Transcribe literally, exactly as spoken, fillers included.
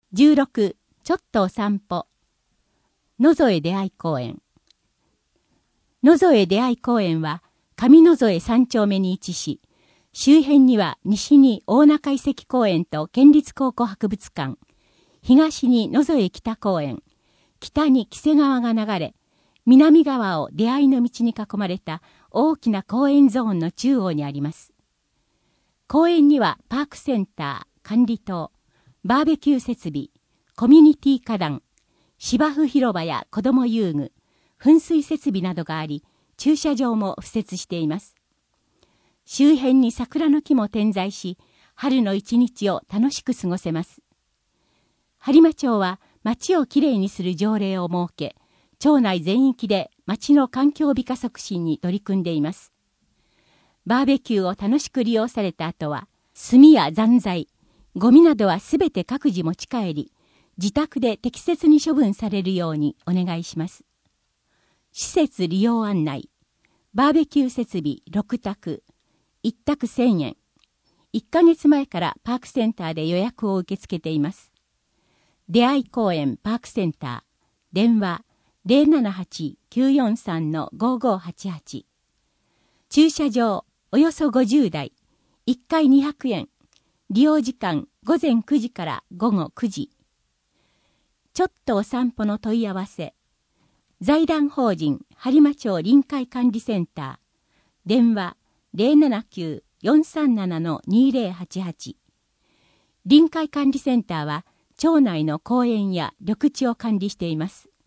じゅうろく、ちょっとお散歩。野添出会い公園。野添出会い公園は上野添三丁目に位置し、周辺には西に大中遺跡公園と県立考古博物館、東に野添北公園、北に黄瀬川が流れ、南側を出会いの道に囲まれた大きな公園ゾーンの中央にあります。公園にはパークセンター、管理棟、バーベキュー設備、コミュニティ花壇、芝生広場や子ども遊具、噴水設備などがあり、駐車場も敷設しています。周辺に桜の木も点在し、春の一日を楽しく過ごせます。播磨町は町をきれいにする条例を設け、町内全域で町の環境美化促進に取り組んでいます。バーベキューを楽しく利用された後は、炭や残材、ゴミなどはすべて各自持ち帰り、自宅で適切に処分されるようにお願いします。施設利用案内。バーベキュー設備ろく択。いち択せんえん。いっかげつまえからパークセンターで予約を受け付けています。出会い公園パークセンター。電話 ゼロななはち きゅうよんさん ごごはちはち。駐車場およそごじゅうだい。いっかいにひゃくえん。利用時間ごぜんくじからごごくじ。ちょっとお散歩の問い合わせ。財団法人播磨町臨海管理センター。電話 ゼロななきゅう よんさんなな にゼロはちはち。臨海管理センターは町内の公園や緑地を管理しています。